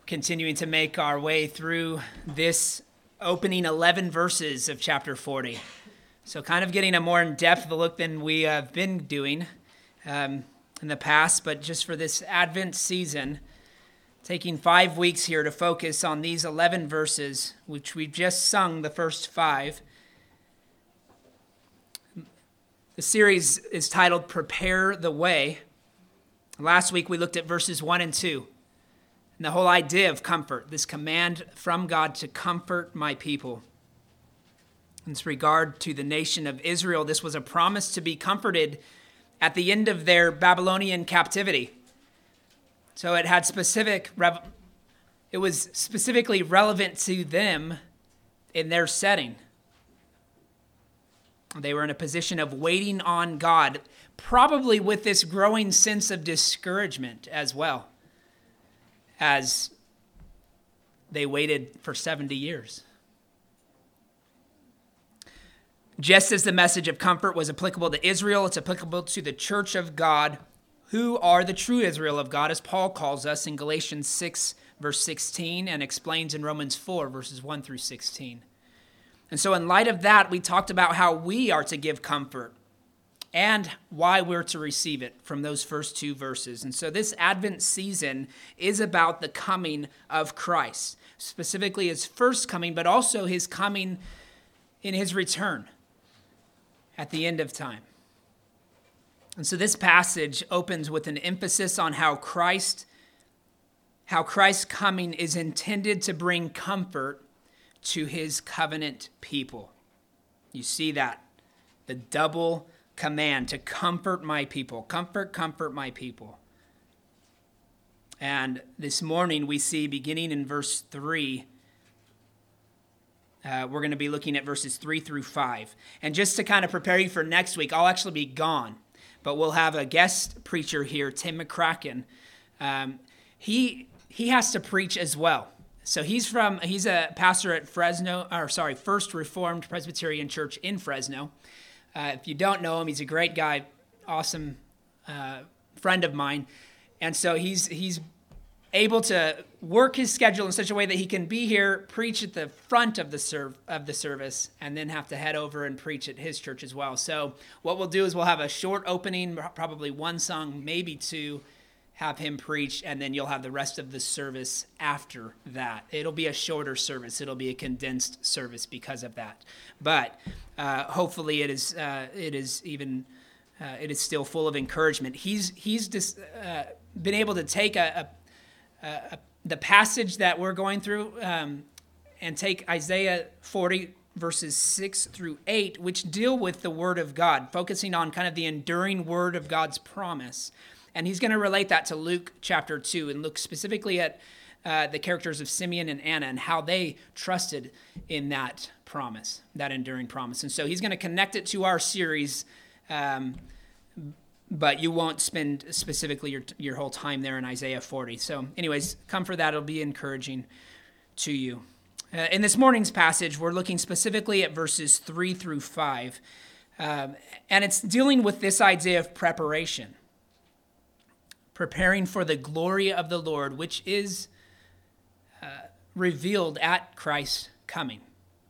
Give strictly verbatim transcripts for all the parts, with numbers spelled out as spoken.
continuing to make our way through this opening eleven verses of chapter forty. So kind of getting a more in-depth look than we have been doing um, in the past, but just for this Advent season, taking five weeks here to focus on these eleven verses, which we've just sung the first five. The series is titled Prepare the Way. Last week we looked at verses one and two. And the whole idea of comfort, this command from God to comfort my people. In regard to the nation of Israel, this was a promise to be comforted at the end of their Babylonian captivity. So it had specific, it was specifically relevant to them in their setting. They were in a position of waiting on God, probably with this growing sense of discouragement as well, as they waited for seventy years. Just as the message of comfort was applicable to Israel, it's applicable to the church of God, who are the true Israel of God, as Paul calls us in Galatians six, verse sixteen, and explains in Romans four, verses one through sixteen. And so in light of that, we talked about how we are to give comfort and why we're to receive it from those first two verses. And so this Advent season is about the coming of Christ, specifically his first coming, but also his coming in his return at the end of time. And so this passage opens with an emphasis on how Christ, how Christ's coming is intended to bring comfort to his covenant people. You see that, the double command to comfort my people. Comfort, comfort my people. And this morning we see, beginning in verse three, uh, we're going to be looking at verses three through five. And just to kind of prepare you for next week, I'll actually be gone, but we'll have a guest preacher here, Tim McCracken. Um, he he has to preach as well. So he's from he's a pastor at Fresno, or sorry, First Reformed Presbyterian Church in Fresno. Uh, if you don't know him, he's a great guy, awesome uh, friend of mine. And so he's he's able to work his schedule in such a way that he can be here, preach at the front of the serv- of the service, and then have to head over and preach at his church as well. So what we'll do is we'll have a short opening, probably one song, maybe two, have him preach, and then you'll have the rest of the service after that. It'll be a shorter service. It'll be a condensed service because of that. But uh, hopefully it is uh, it is even uh, it is still full of encouragement. He's he's just uh, been able to take a, a, a the passage that we're going through um, and take Isaiah forty verses six through eight, which deal with the word of God, focusing on kind of the enduring word of God's promise. And he's going to relate that to Luke chapter two and look specifically at uh, the characters of Simeon and Anna and how they trusted in that promise, that enduring promise. And so he's going to connect it to our series, um, but you won't spend specifically your, your whole time there in Isaiah forty. So anyways, come for that. It'll be encouraging to you. Uh, in this morning's passage, we're looking specifically at verses three through five. Um, and it's dealing with this idea of preparation. Preparing for the glory of the Lord, which is uh, revealed at Christ's coming.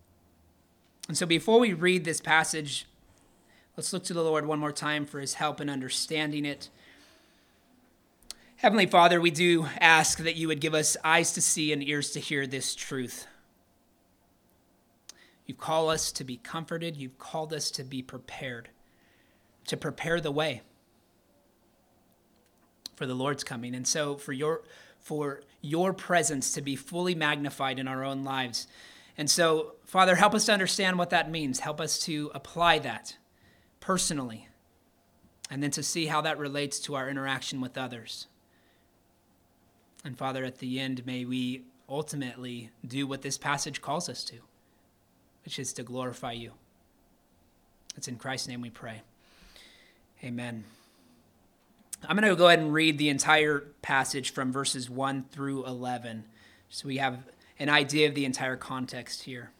And so before we read this passage, let's look to the Lord one more time for his help in understanding it. Heavenly Father, we do ask that you would give us eyes to see and ears to hear this truth. You call us to be comforted. You've called us to be prepared, to prepare the way for the Lord's coming. And so for your for your presence to be fully magnified in our own lives. And so, Father, help us to understand what that means. Help us to apply that personally, and then to see how that relates to our interaction with others. And Father, at the end, may we ultimately do what this passage calls us to, which is to glorify you. It's in Christ's name we pray. Amen. I'm going to go ahead and read the entire passage from verses one through eleven, so we have an idea of the entire context here.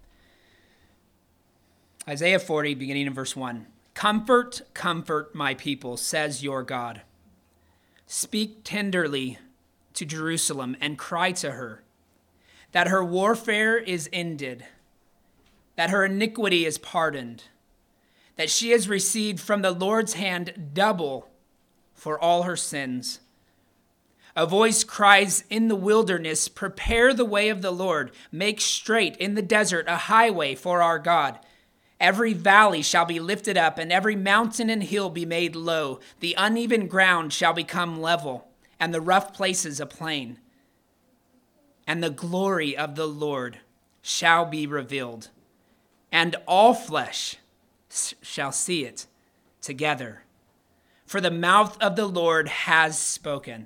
Isaiah forty, beginning in verse one. Comfort, comfort my people, says your God. Speak tenderly to Jerusalem and cry to her that her warfare is ended, that her iniquity is pardoned, that she has received from the Lord's hand double for all her sins. A voice cries in the wilderness, prepare the way of the Lord, make straight in the desert a highway for our God. Every valley shall be lifted up, and every mountain and hill be made low. The uneven ground shall become level, and the rough places a plain. And the glory of the Lord shall be revealed, and all flesh shall see it together. For the mouth of the Lord has spoken.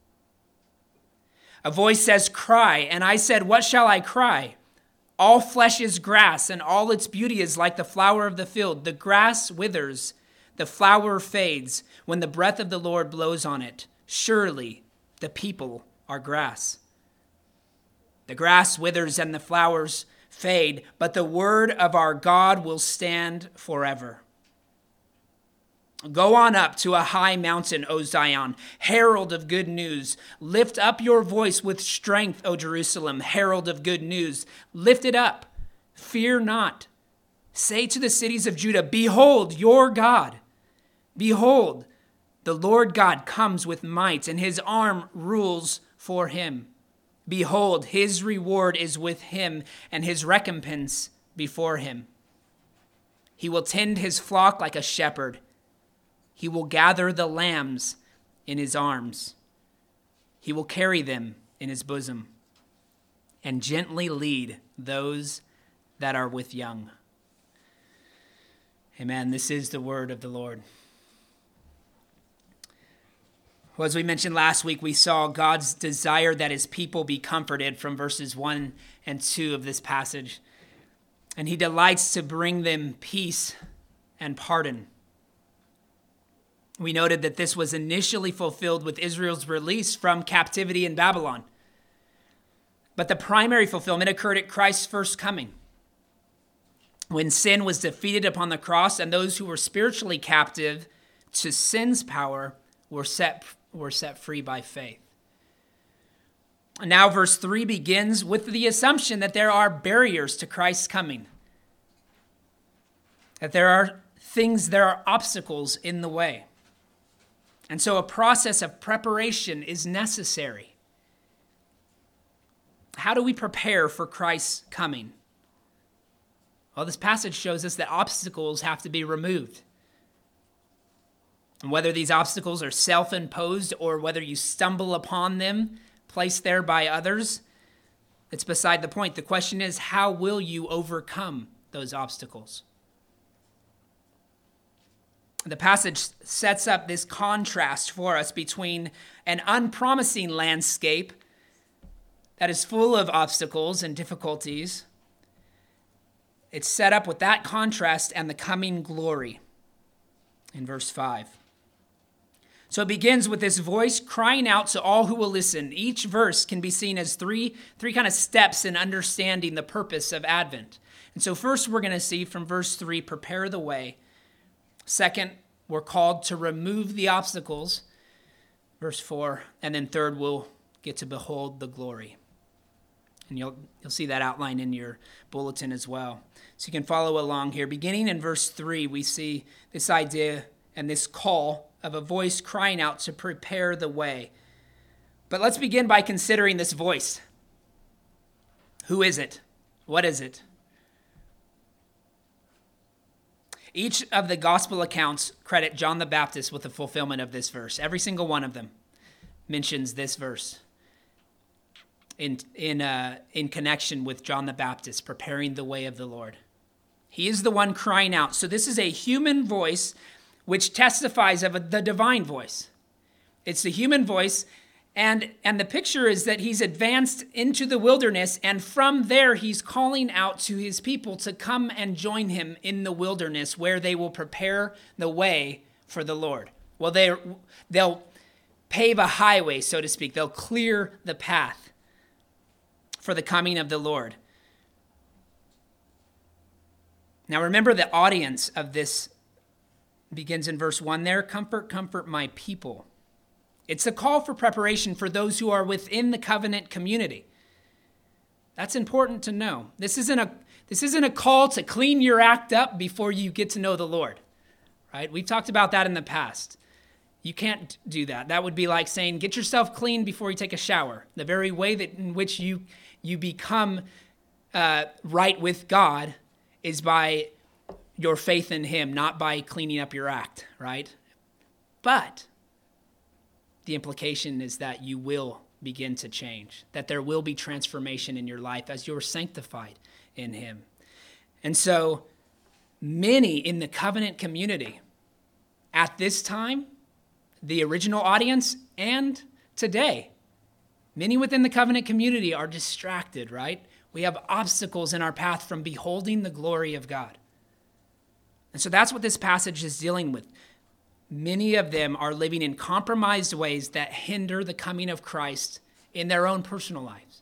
A voice says, cry, and I said, what shall I cry? All flesh is grass, and all its beauty is like the flower of the field. The grass withers, the flower fades, when the breath of the Lord blows on it. Surely the people are grass. The grass withers and the flowers fade, but the word of our God will stand forever. Go on up to a high mountain, O Zion, herald of good news. Lift up your voice with strength, O Jerusalem, herald of good news. Lift it up, fear not. Say to the cities of Judah, behold your God. Behold, the Lord God comes with might, and his arm rules for him. Behold, his reward is with him, and his recompense before him. He will tend his flock like a shepherd. He will gather the lambs in his arms. He will carry them in his bosom and gently lead those that are with young. Amen. This is the word of the Lord. Well, as we mentioned last week, we saw God's desire that his people be comforted from verses one and two of this passage. And he delights to bring them peace and pardon. We noted that this was initially fulfilled with Israel's release from captivity in Babylon. But the primary fulfillment occurred at Christ's first coming, when sin was defeated upon the cross and those who were spiritually captive to sin's power were set, were set free by faith. Now verse three begins with the assumption that there are barriers to Christ's coming, that there are things, there are obstacles in the way. And so a process of preparation is necessary. How do we prepare for Christ's coming? Well, this passage shows us that obstacles have to be removed. And whether these obstacles are self-imposed or whether you stumble upon them, placed there by others, it's beside the point. The question is, how will you overcome those obstacles? The passage sets up this contrast for us between an unpromising landscape that is full of obstacles and difficulties. It's set up with that contrast and the coming glory in verse five. So it begins with this voice crying out to all who will listen. Each verse can be seen as three, three kind of steps in understanding the purpose of Advent. And so first we're going to see from verse three, prepare the way. Second, we're called to remove the obstacles, verse four. And then third, we'll get to behold the glory. And you'll you'll see that outline in your bulletin as well. So you can follow along here. Beginning in verse three, we see this idea and this call of a voice crying out to prepare the way. But let's begin by considering this voice. Who is it? What is it? Each of the gospel accounts credit John the Baptist with the fulfillment of this verse. Every single one of them mentions this verse in in uh, in connection with John the Baptist preparing the way of the Lord. He is the one crying out. So this is a human voice which testifies of the divine voice. It's the human voice, and, and the picture is that he's advanced into the wilderness, and from there he's calling out to his people to come and join him in the wilderness where they will prepare the way for the Lord. Well, they, they'll pave a highway, so to speak. They'll clear the path for the coming of the Lord. Now remember, the audience of this begins in verse one there. Comfort, comfort my people. It's a call for preparation for those who are within the covenant community. That's important to know. This isn't a this isn't a call to clean your act up before you get to know the Lord, right? We've talked about that in the past. You can't do that. That would be like saying, get yourself clean before you take a shower. The very way that in which you you become uh, right with God is by your faith in him, not by cleaning up your act, right? But the implication is that you will begin to change, that there will be transformation in your life as you're sanctified in him. And so many in the covenant community at this time, the original audience, and today, many within the covenant community are distracted, right? We have obstacles in our path from beholding the glory of God. And so that's what this passage is dealing with. Many of them are living in compromised ways that hinder the coming of Christ in their own personal lives.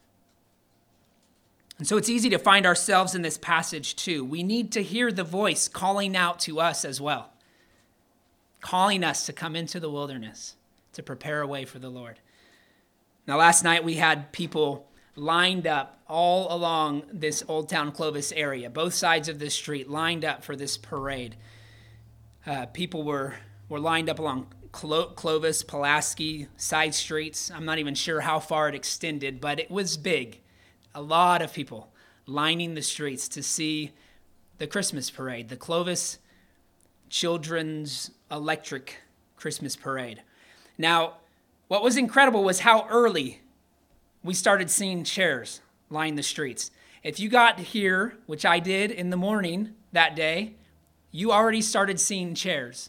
And so it's easy to find ourselves in this passage too. We need to hear the voice calling out to us as well, calling us to come into the wilderness, to prepare a way for the Lord. Now, last night we had people lined up all along this Old Town Clovis area, both sides of the street lined up for this parade. Uh, people were, were lined up along Clo- Clovis, Pulaski, side streets. I'm not even sure how far it extended, but it was big. A lot of people lining the streets to see the Christmas parade, the Clovis Children's Electric Christmas Parade. Now, what was incredible was how early we started seeing chairs line the streets. If you got here, which I did in the morning that day, you already started seeing chairs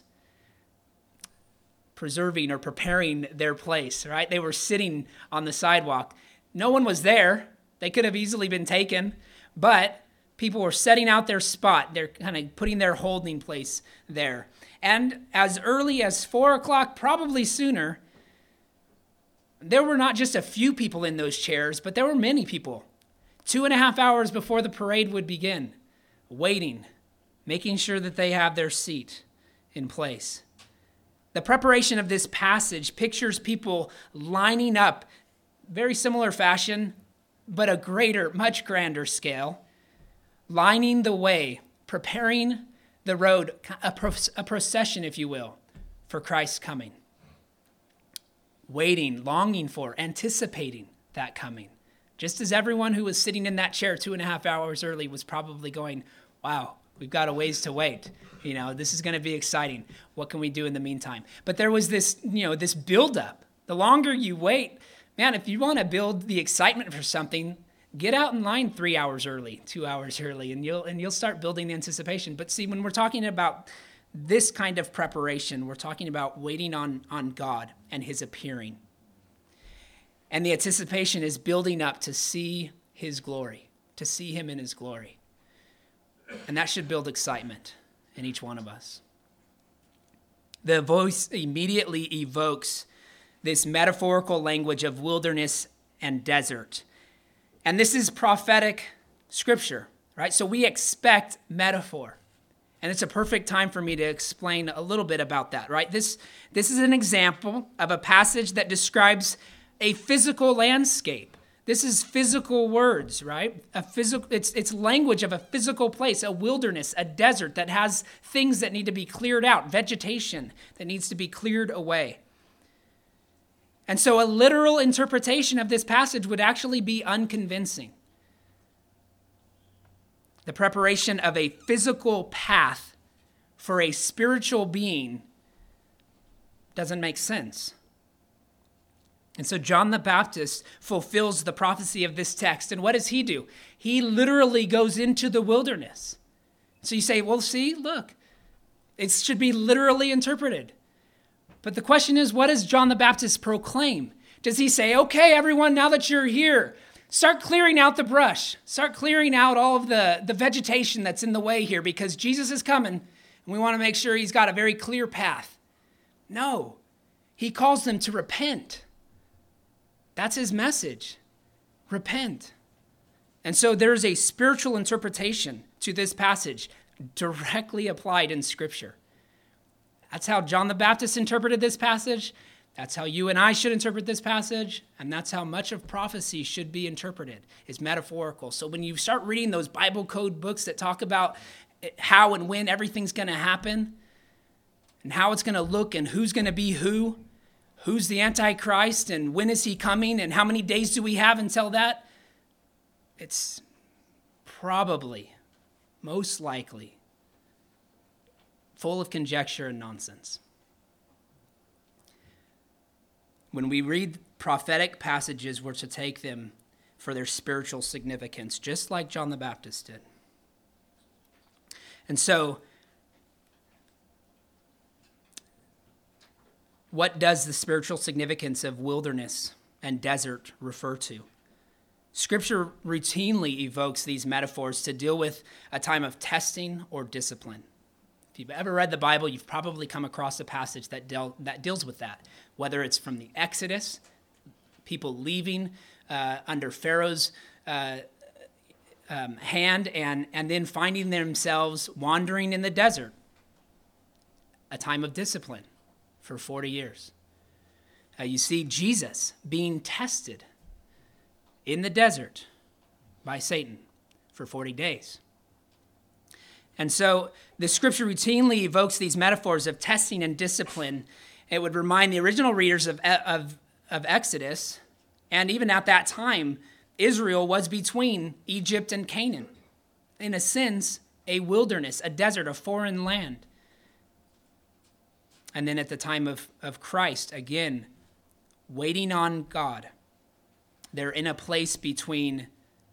preserving or preparing their place, right? They were sitting on the sidewalk. No one was there. They could have easily been taken, but people were setting out their spot. They're kind of putting their holding place there. And as early as four o'clock, probably sooner, there were not just a few people in those chairs, but there were many people. Two and a half hours before the parade would begin, waiting, making sure that they have their seat in place. The preparation of this passage pictures people lining up, very similar fashion, but a greater, much grander scale, lining the way, preparing the road, a, pro- a procession, if you will, for Christ's coming. Waiting, longing for, anticipating that coming. Just as everyone who was sitting in that chair two and a half hours early was probably going, wow, we've got a ways to wait. You know, this is going to be exciting. What can we do in the meantime? But there was this, you know, this buildup. The longer you wait, man, if you want to build the excitement for something, get out in line three hours early, two hours early, and you'll and you'll start building the anticipation. But see, when we're talking about this kind of preparation, we're talking about waiting on, on God and his appearing. And the anticipation is building up to see his glory, to see him in his glory. And that should build excitement in each one of us. The voice immediately evokes this metaphorical language of wilderness and desert. And this is prophetic scripture, right? So we expect metaphor. And it's a perfect time for me to explain a little bit about that, right? This, this is an example of a passage that describes a physical landscape. This is physical words, right? A physical, it's, it's language of a physical place, a wilderness, a desert that has things that need to be cleared out, vegetation that needs to be cleared away. And so a literal interpretation of this passage would actually be unconvincing. The preparation of a physical path for a spiritual being doesn't make sense. And so John the Baptist fulfills the prophecy of this text. And what does he do? He literally goes into the wilderness. So you say, well, see, look, it should be literally interpreted. But the question is, what does John the Baptist proclaim? Does he say, okay, everyone, now that you're here, start clearing out the brush. Start clearing out all of the, the vegetation that's in the way here because Jesus is coming and we want to make sure he's got a very clear path. No, he calls them to repent. That's his message. Repent. And so there's a spiritual interpretation to this passage directly applied in Scripture. That's how John the Baptist interpreted this passage. That's how you and I should interpret this passage, and that's how much of prophecy should be interpreted, is metaphorical. So when you start reading those Bible code books that talk about how and when everything's going to happen, and how it's going to look, and who's going to be who, who's the Antichrist, and when is he coming, and how many days do we have until that, it's probably, most likely, full of conjecture and nonsense. When we read prophetic passages, we're to take them for their spiritual significance, just like John the Baptist did. And so, what does the spiritual significance of wilderness and desert refer to? Scripture routinely evokes these metaphors to deal with a time of testing or discipline. If you've ever read the Bible, you've probably come across a passage that, deal, that deals with that, whether it's from the Exodus, people leaving uh, under Pharaoh's uh, um, hand, and, and then finding themselves wandering in the desert, a time of discipline for forty years. Uh, you see Jesus being tested in the desert by Satan for forty days. And so the scripture routinely evokes these metaphors of testing and discipline. It would remind the original readers of, of, of Exodus, and even at that time, Israel was between Egypt and Canaan. In a sense, a wilderness, a desert, a foreign land. And then at the time of, of Christ, again, waiting on God. They're in a place between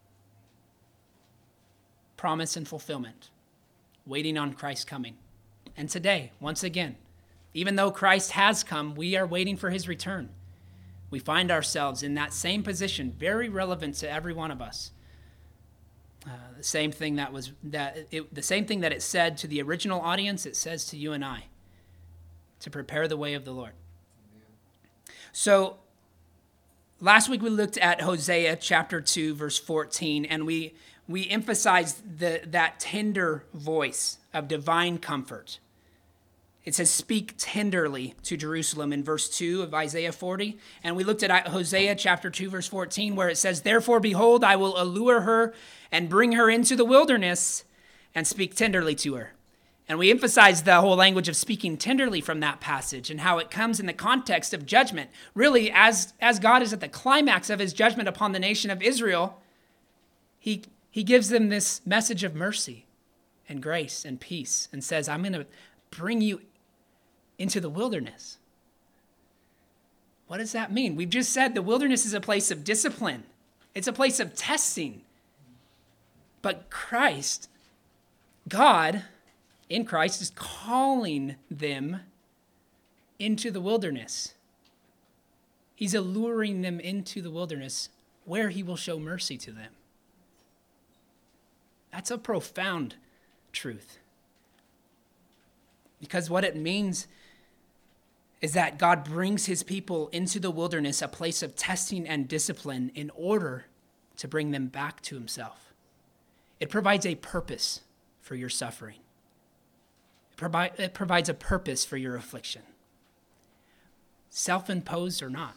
promise and fulfillment, waiting on Christ's coming. And today, once again, even though Christ has come, we are waiting for his return. We find ourselves in that same position, very relevant to every one of us. Uh, the same thing that was that it, the same thing that it said to the original audience, it says to you and I, to prepare the way of the Lord. Amen. So last week we looked at Hosea chapter two, verse fourteen, and we we emphasized the, that tender voice of divine comfort. It says, speak tenderly to Jerusalem in verse two of Isaiah forty. And we looked at Hosea chapter two, verse fourteen, where it says, therefore, behold, I will allure her and bring her into the wilderness and speak tenderly to her. And we emphasized the whole language of speaking tenderly from that passage and how it comes in the context of judgment. Really, as, as God is at the climax of his judgment upon the nation of Israel, he, he gives them this message of mercy and grace and peace and says, I'm going to bring you into the wilderness. What does that mean? We've just said the wilderness is a place of discipline. It's a place of testing. But Christ, God, in Christ, is calling them into the wilderness. He's alluring them into the wilderness where he will show mercy to them. That's a profound truth. Because what it means is that God brings his people into the wilderness, a place of testing and discipline, in order to bring them back to himself. It provides a purpose for your suffering. It, provi- it provides a purpose for your affliction, self-imposed or not.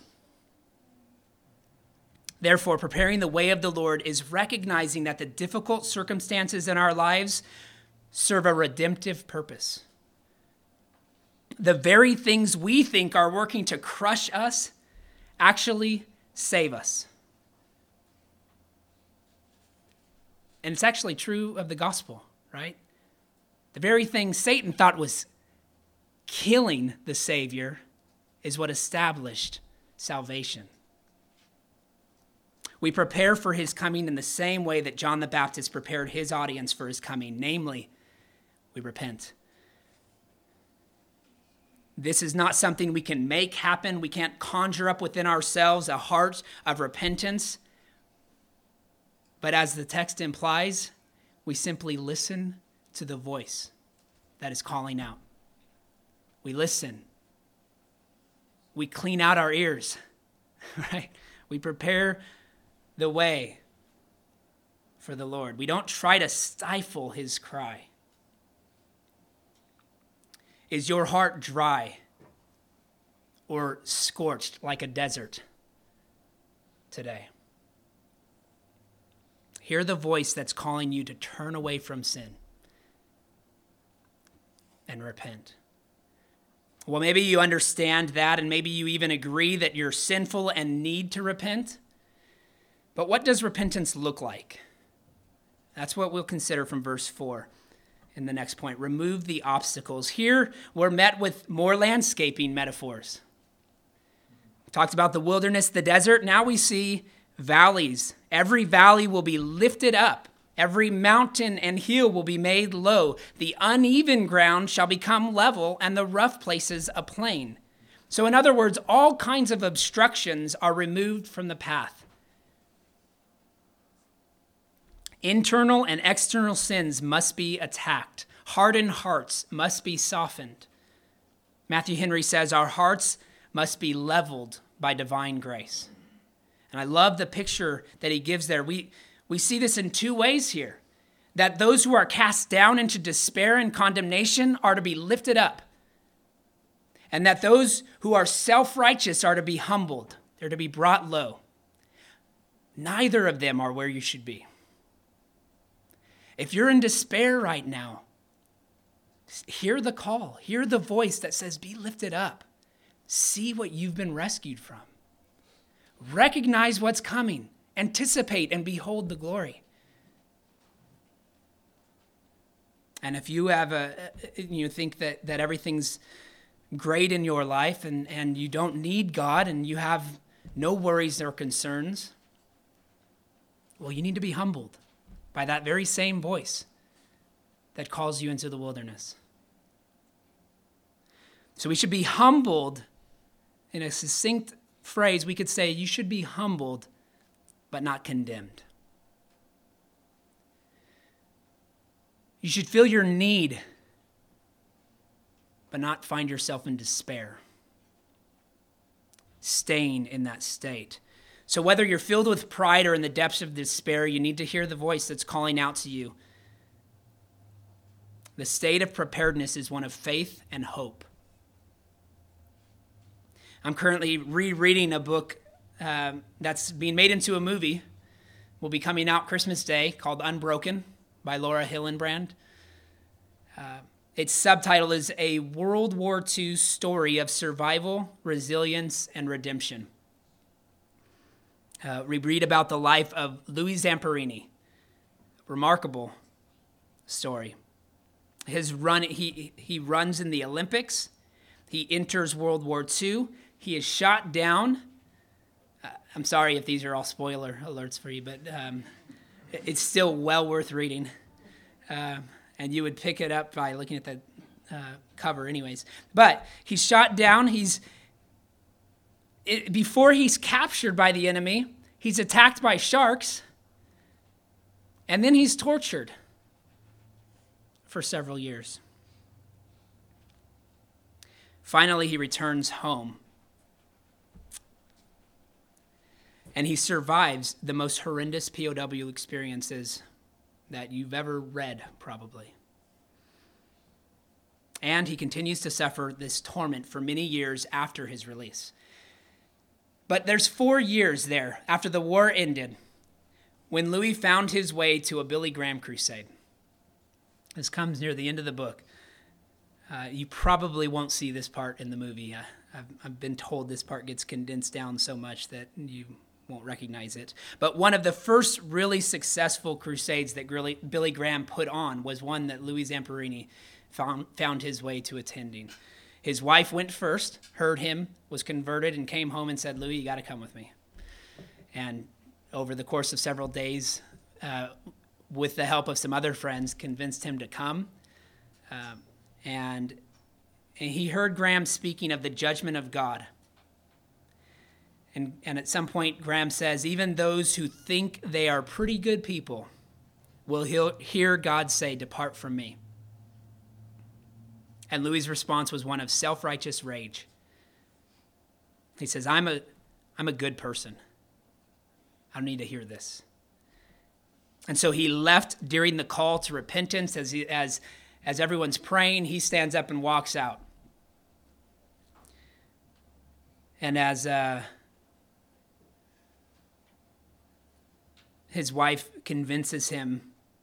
Therefore, preparing the way of the Lord is recognizing that the difficult circumstances in our lives serve a redemptive purpose. The very things we think are working to crush us actually save us. And it's actually true of the gospel, right? The very thing Satan thought was killing the Savior is what established salvation. We prepare for his coming in the same way that John the Baptist prepared his audience for his coming, namely, we repent. This is not something we can make happen. We can't conjure up within ourselves a heart of repentance. But as the text implies, we simply listen to the voice that is calling out. We listen. We clean out our ears, right? We prepare the way for the Lord. We don't try to stifle his cry. Is your heart dry? or scorched like a desert today? Hear the voice that's calling you to turn away from sin and repent. Well, maybe you understand that, and maybe you even agree that you're sinful and need to repent. But what does repentance look like? That's what we'll consider from verse four in the next point. Remove the obstacles. Here we're met with more landscaping metaphors. We talked about the wilderness, the desert. Now we see valleys. Every valley will be lifted up. Every mountain and hill will be made low. The uneven ground shall become level, and the rough places a plain. So in other words, all kinds of obstructions are removed from the path. Internal and external sins must be attacked. Hardened hearts must be softened. Matthew Henry says our hearts must be leveled by divine grace. And I love the picture that he gives there. We, we see this in two ways here. That those who are cast down into despair and condemnation are to be lifted up. And that those who are self-righteous are to be humbled. They're to be brought low. Neither of them are where you should be. If you're in despair right now, hear the call. Hear the voice that says, be lifted up. See what you've been rescued from. Recognize what's coming. Anticipate and behold the glory. And if you have a, you think that, that everything's great in your life and, and you don't need God and you have no worries or concerns, well, you need to be humbled by that very same voice that calls you into the wilderness. So we should be humbled. In a succinct phrase, we could say you should be humbled, but not condemned. You should feel your need, but not find yourself in despair, staying in that state. So whether you're filled with pride or in the depths of despair, you need to hear the voice that's calling out to you. The state of preparedness is one of faith and hope. I'm currently rereading a book um, that's being made into a movie. Will be coming out Christmas Day, called Unbroken by Laura Hillenbrand. Uh, its subtitle is A World War Two Story of Survival, Resilience, and Redemption. Uh, we read about the life of Louis Zamperini. Remarkable story. His run, he, he runs in the Olympics. He enters World War Two. He is shot down. Uh, I'm sorry if these are all spoiler alerts for you, but um, it's still well worth reading. Uh, and you would pick it up by looking at the uh, cover anyways. But he's shot down. He's it, before he's captured by the enemy, he's attacked by sharks. And then he's tortured for several years. Finally, he returns home. And he survives the most horrendous P O W experiences that you've ever read, probably. And he continues to suffer this torment for many years after his release. But there's four years there after the war ended when Louis found his way to a Billy Graham crusade. This comes near the end of the book. Uh, you probably won't see this part in the movie. Uh, I've, I've been told this part gets condensed down so much that you won't recognize it. But one of the first really successful crusades that Billy Graham put on was one that Louis Zamperini found, found his way to attending. His wife went first, heard him, was converted, and came home and said, Louis, you got to come with me. And over the course of several days, uh, with the help of some other friends, convinced him to come. Um, and, and he heard Graham speaking of the judgment of God. And, and at some point, Graham says, even those who think they are pretty good people will hear God say, depart from me. And Louis' response was one of self-righteous rage. He says, I'm a, I'm a good person. I don't need to hear this. And so he left during the call to repentance. As, he, as, as everyone's praying, he stands up and walks out. And as uh, his wife convinces him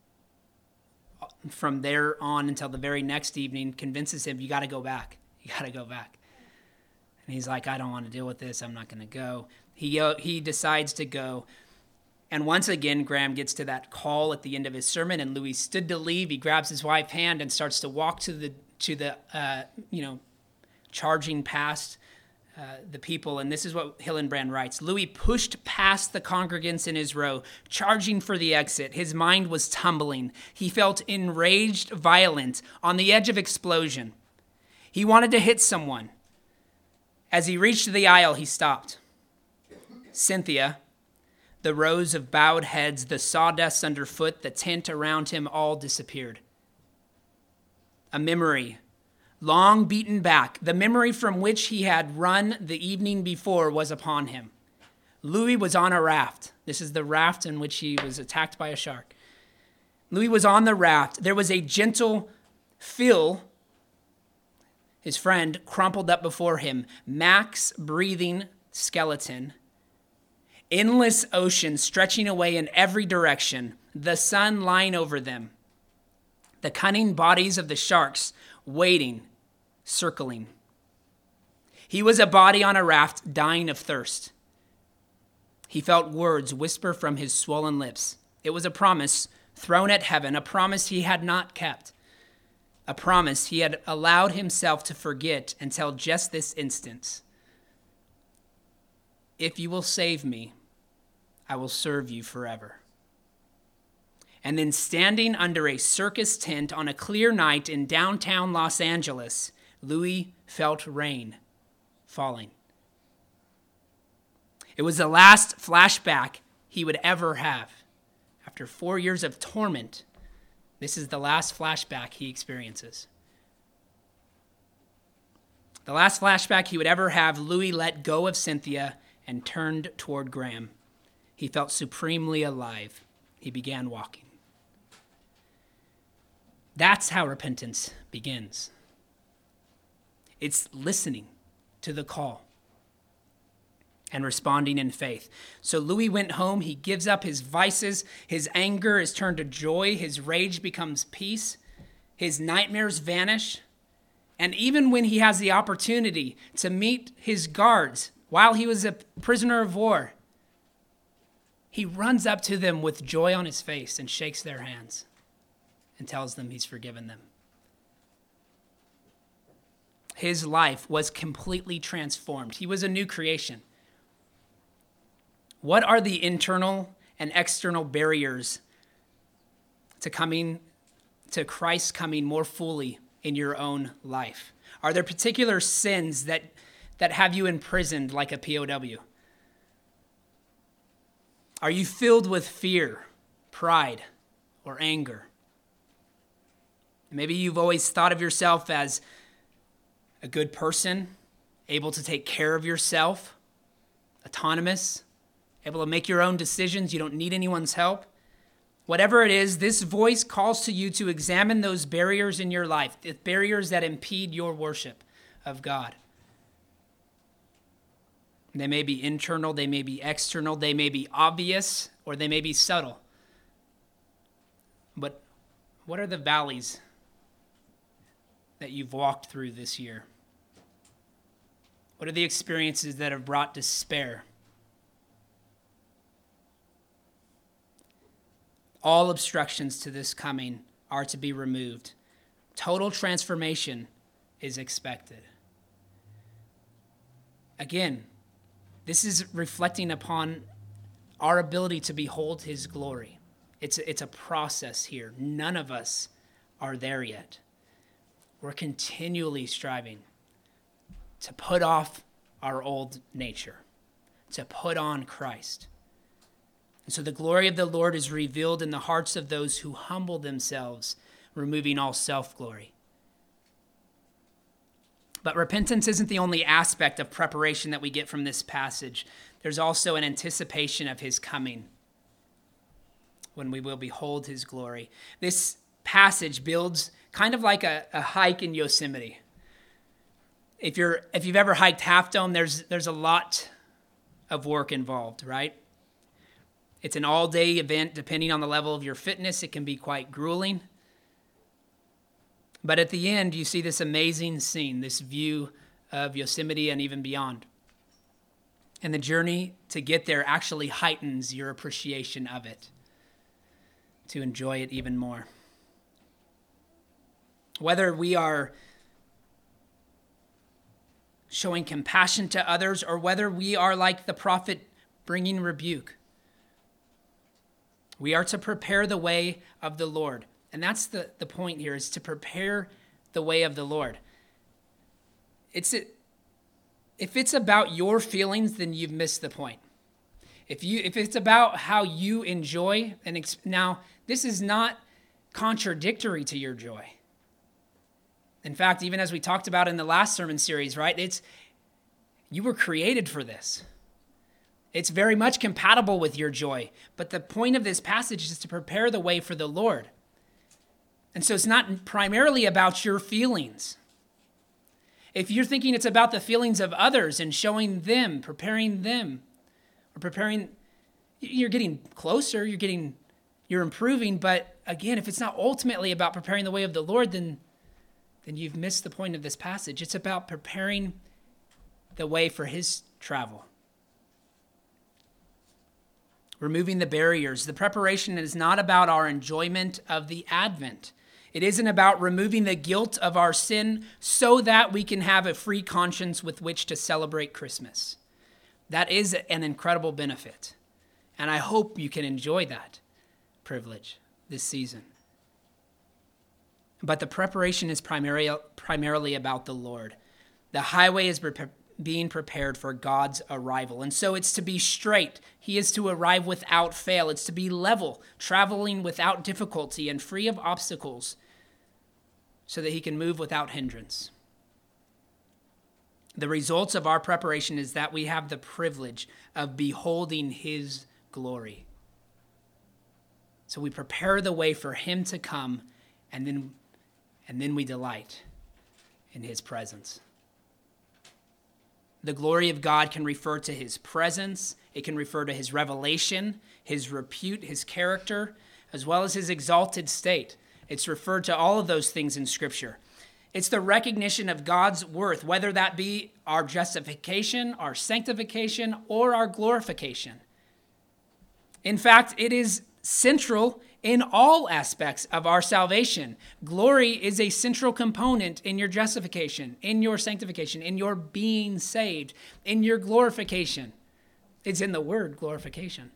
from there on until the very next evening, convinces him, you got to go back. You got to go back. And he's like, I don't want to deal with this. I'm not going to go. He, uh, he decides to go. And once again, Graham gets to that call at the end of his sermon, and Louis stood to leave. He grabs his wife's hand and starts to walk to the, to the uh, you know, charging past uh, the people. And this is what Hillenbrand writes. Louis pushed past the congregants in his row, charging for the exit. His mind was tumbling. He felt enraged, violent, on the edge of explosion. He wanted to hit someone. As he reached the aisle, he stopped. Cynthia, the rows of bowed heads, the sawdust underfoot, the tent around him, all disappeared. A memory, long beaten back, the memory from which he had run the evening before, was upon him. Louis was on a raft. This is the raft in which he was attacked by a shark. Louis was on the raft. There was a gentle Phil, his friend, crumpled up before him. Max, breathing skeleton. Endless ocean stretching away in every direction. The sun lying over them. The cunning bodies of the sharks waiting, circling. He was a body on a raft, dying of thirst. He felt words whisper from his swollen lips. It was a promise thrown at heaven, a promise he had not kept. A promise he had allowed himself to forget until just this instant. If you will save me, I will serve you forever. And then standing under a circus tent on a clear night in downtown Los Angeles, Louis felt rain falling. It was the last flashback he would ever have. After four years of torment, this is the last flashback he experiences. The last flashback he would ever have, Louis let go of Cynthia and turned toward Graham. He felt supremely alive. He began walking. That's how repentance begins. It's listening to the call and responding in faith. So Louis went home. He gives up his vices. His anger is turned to joy. His rage becomes peace. His nightmares vanish. And even when he has the opportunity to meet his guards while he was a prisoner of war, he runs up to them with joy on his face and shakes their hands and tells them he's forgiven them. His life was completely transformed. He was a new creation. What are the internal and external barriers to coming to Christ coming more fully in your own life? Are there particular sins that, that have you imprisoned like a P O W? Are you filled with fear, pride, or anger? Maybe you've always thought of yourself as a good person, able to take care of yourself, autonomous, able to make your own decisions. You don't need anyone's help. Whatever it is, this voice calls to you to examine those barriers in your life, the barriers that impede your worship of God. They may be internal, they may be external, they may be obvious, or they may be subtle. But what are the valleys that you've walked through this year? What are the experiences that have brought despair? All obstructions to this coming are to be removed. Total transformation is expected. Again, this is reflecting upon our ability to behold his glory. It's a, it's a process here. None of us are there yet. We're continually striving to put off our old nature, to put on Christ. And so the glory of the Lord is revealed in the hearts of those who humble themselves, removing all self-glory. But repentance isn't the only aspect of preparation that we get from this passage. There's also an anticipation of his coming when we will behold his glory. This passage builds kind of like a, a hike in Yosemite. if you're if you've ever hiked Half Dome, there's there's a lot of work involved, right? It's an all-day event. Depending on the level of your fitness, it can be quite grueling. But at the end, you see this amazing scene, this view of Yosemite and even beyond. And the journey to get there actually heightens your appreciation of it, to enjoy it even more. Whether we are showing compassion to others or whether we are like the prophet bringing rebuke, we are to prepare the way of the Lord. And that's the, the point here, is to prepare the way of the Lord. It's a, if it's about your feelings, then you've missed the point. If you if it's about how you enjoy, and ex- now this is not contradictory to your joy. In fact, even as we talked about in the last sermon series, right? It's you were created for this. It's very much compatible with your joy. But the point of this passage is to prepare the way for the Lord. And so it's not primarily about your feelings. If you're thinking it's about the feelings of others and showing them, preparing them, or preparing, you're getting closer, you're getting, you're improving. But again, if it's not ultimately about preparing the way of the Lord, then, then you've missed the point of this passage. It's about preparing the way for his travel. Removing the barriers. The preparation is not about our enjoyment of the Advent. It isn't about removing the guilt of our sin so that we can have a free conscience with which to celebrate Christmas. That is an incredible benefit. And I hope you can enjoy that privilege this season. But the preparation is primarily, primarily about the Lord. The highway is pre- being prepared for God's arrival. And so it's to be straight. He is to arrive without fail. It's to be level, traveling without difficulty and free of obstacles so that he can move without hindrance. The results of our preparation is that we have the privilege of beholding his glory. So we prepare the way for him to come, and then, and then we delight in his presence. The glory of God can refer to his presence. It can refer to his revelation, his repute, his character, as well as his exalted state. It's referred to all of those things in Scripture. It's the recognition of God's worth, whether that be our justification, our sanctification, or our glorification. In fact, it is central in all aspects of our salvation. Glory is a central component in your justification, in your sanctification, in your being saved, in your glorification. It's in the word glorification.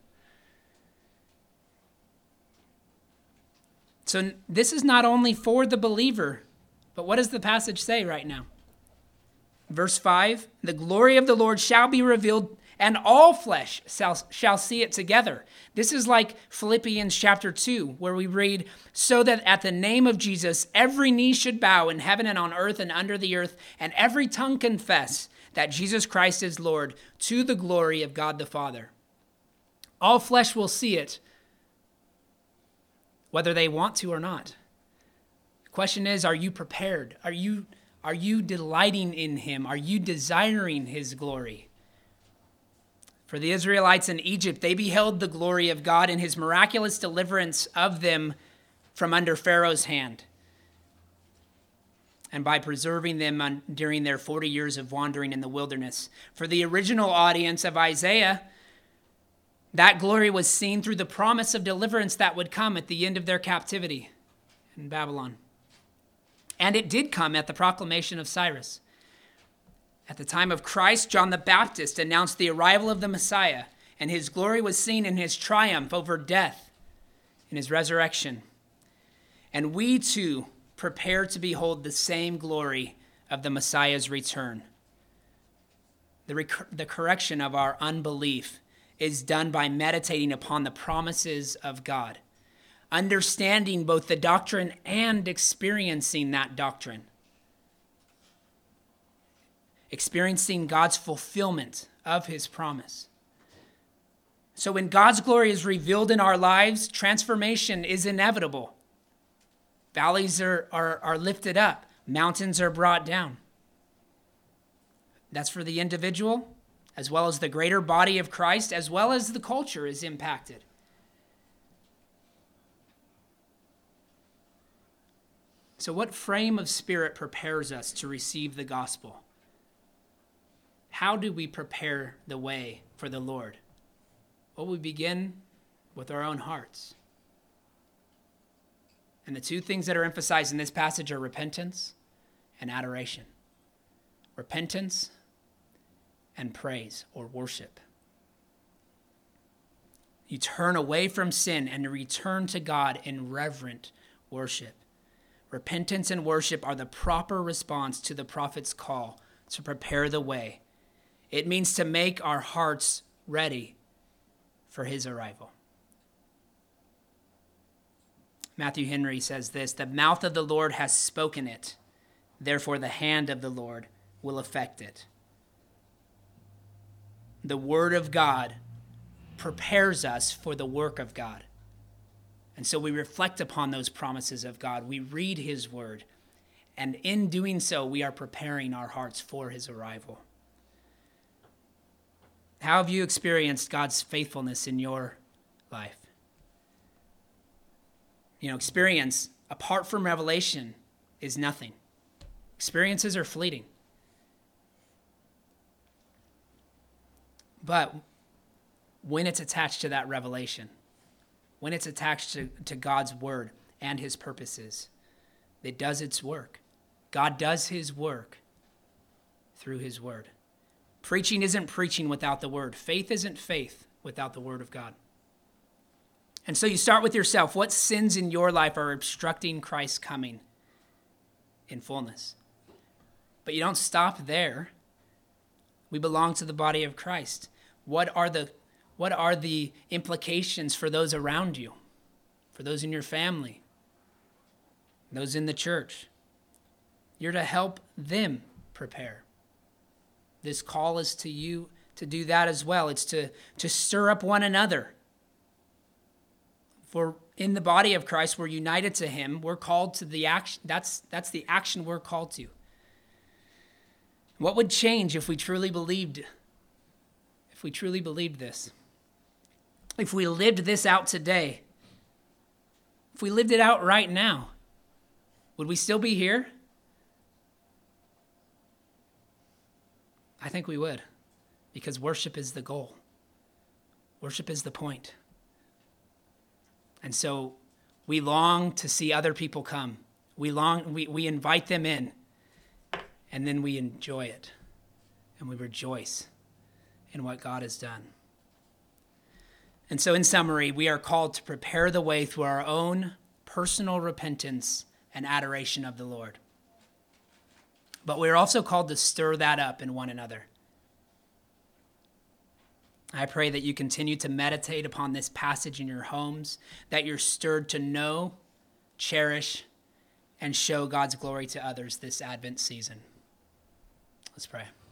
So this is not only for the believer, but what does the passage say right now? Verse five, the glory of the Lord shall be revealed, and all flesh shall, shall see it together. This is like Philippians chapter two, where we read, so that at the name of Jesus, every knee should bow in heaven and on earth and under the earth, and every tongue confess that Jesus Christ is Lord, to the glory of God the Father. All flesh will see it, whether they want to or not. The question is, are you prepared? Are you, are you delighting in him? Are you desiring his glory? For the Israelites in Egypt, they beheld the glory of God in his miraculous deliverance of them from under Pharaoh's hand, and by preserving them on, during their forty years of wandering in the wilderness. For the original audience of Isaiah, that glory was seen through the promise of deliverance that would come at the end of their captivity in Babylon. And it did come at the proclamation of Cyrus. At the time of Christ, John the Baptist announced the arrival of the Messiah, and his glory was seen in his triumph over death, in his resurrection. And we too prepare to behold the same glory of the Messiah's return. The, rec- the correction of our unbelief is done by meditating upon the promises of God, understanding both the doctrine and experiencing that doctrine, experiencing God's fulfillment of his promise. So when God's glory is revealed in our lives, transformation is inevitable. Valleys are, are, are lifted up, mountains are brought down. That's for the individual, as well as the greater body of Christ, as well as the culture is impacted. So what frame of spirit prepares us to receive the gospel? How do we prepare the way for the Lord? Well, we begin with our own hearts. And the two things that are emphasized in this passage are repentance and adoration. Repentance and praise or worship. You turn away from sin and return to God in reverent worship. Repentance and worship are the proper response to the prophet's call to prepare the way. It means to make our hearts ready for his arrival. Matthew Henry says this, "The mouth of the Lord has spoken it, therefore the hand of the Lord will effect it." The word of God prepares us for the work of God. And so we reflect upon those promises of God. We read his word. And in doing so, we are preparing our hearts for his arrival. How have you experienced God's faithfulness in your life? You know, experience, apart from revelation, is nothing. Experiences are fleeting. But when it's attached to that revelation, when it's attached to, to God's word and his purposes, it does its work. God does his work through his word. Preaching isn't preaching without the word. Faith isn't faith without the word of God. And so you start with yourself. What sins in your life are obstructing Christ's coming in fullness? But you don't stop there. We belong to the body of Christ. What are the, what are the implications for those around you, for those in your family, those in the church? You're to help them prepare. This call is to you to do that as well. It's to, to stir up one another. For in the body of Christ, we're united to him. We're called to the action. That's, that's the action we're called to. What would change if we truly believed, if we truly believed this? If we lived this out today? If we lived it out right now, would we still be here? I think we would, because worship is the goal. Worship is the point. And so we long to see other people come. We long, we, we invite them in, and then we enjoy it, and we rejoice in what God has done. And so in summary, we are called to prepare the way through our own personal repentance and adoration of the Lord. But we're also called to stir that up in one another. I pray that you continue to meditate upon this passage in your homes, that you're stirred to know, cherish, and show God's glory to others this Advent season. Let's pray.